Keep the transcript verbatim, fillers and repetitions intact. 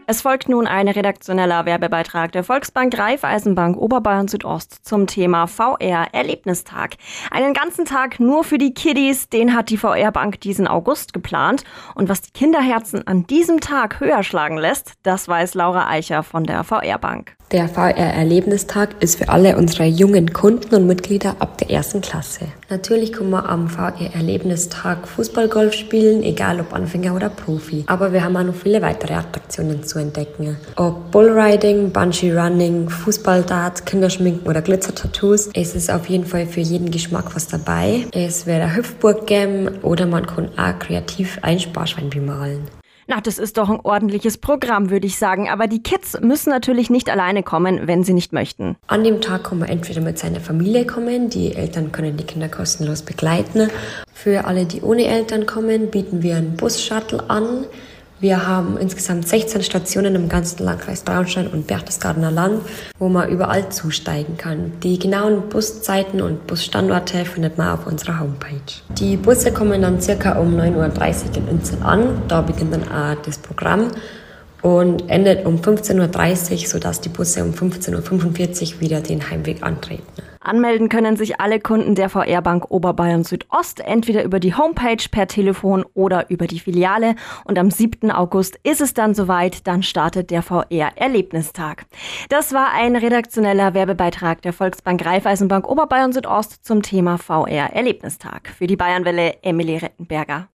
Es folgt nun ein redaktioneller Werbebeitrag der Volksbank Raiffeisenbank Oberbayern Südost zum Thema V R-Erlebnistag. Einen ganzen Tag nur für die Kiddies, den hat die V R-Bank diesen August geplant. Und was die Kinderherzen an diesem Tag höher schlagen lässt, das weiß Laura Eicher von der V R-Bank. Der V R-Erlebnistag ist für alle unsere jungen Kunden und Mitglieder ab der ersten Klasse. Natürlich kann man am V R-Erlebnistag Fußball-Golf spielen, egal ob Anfänger oder Profi. Aber wir haben auch noch viele weitere Attraktionen zu entdecken. Ob Bullriding, Bungee-Running, Fußball-Darts, Kinderschminken oder Glitzer-Tattoos. Es ist auf jeden Fall für jeden Geschmack was dabei. Es wäre Hüpfburg geben oder man kann auch kreativ ein Sparschwein bemalen. Na, das ist doch ein ordentliches Programm, würde ich sagen. Aber die Kids müssen natürlich nicht alleine kommen, wenn sie nicht möchten. An dem Tag kann man entweder mit seiner Familie kommen, die Eltern können die Kinder kostenlos begleiten. Für alle, die ohne Eltern kommen, bieten wir einen Bus-Shuttle an. Wir haben insgesamt sechzehn Stationen im ganzen Landkreis Traunstein und Berchtesgadener Land, wo man überall zusteigen kann. Die genauen Buszeiten und Busstandorte findet man auf unserer Homepage. Die Busse kommen dann circa um neun Uhr dreißig in Inzell an. Da beginnt dann auch das Programm und endet um fünfzehn Uhr dreißig, sodass die Busse um fünfzehn Uhr fünfundvierzig wieder den Heimweg antreten. Anmelden können sich alle Kunden der V R-Bank Oberbayern Südost entweder über die Homepage, per Telefon oder über die Filiale. Und am siebten August ist es dann soweit, dann startet der V R-Erlebnistag. Das war ein redaktioneller Werbebeitrag der Volksbank Raiffeisenbank Oberbayern Südost zum Thema V R-Erlebnistag. Für die Bayernwelle Emily Rettenberger.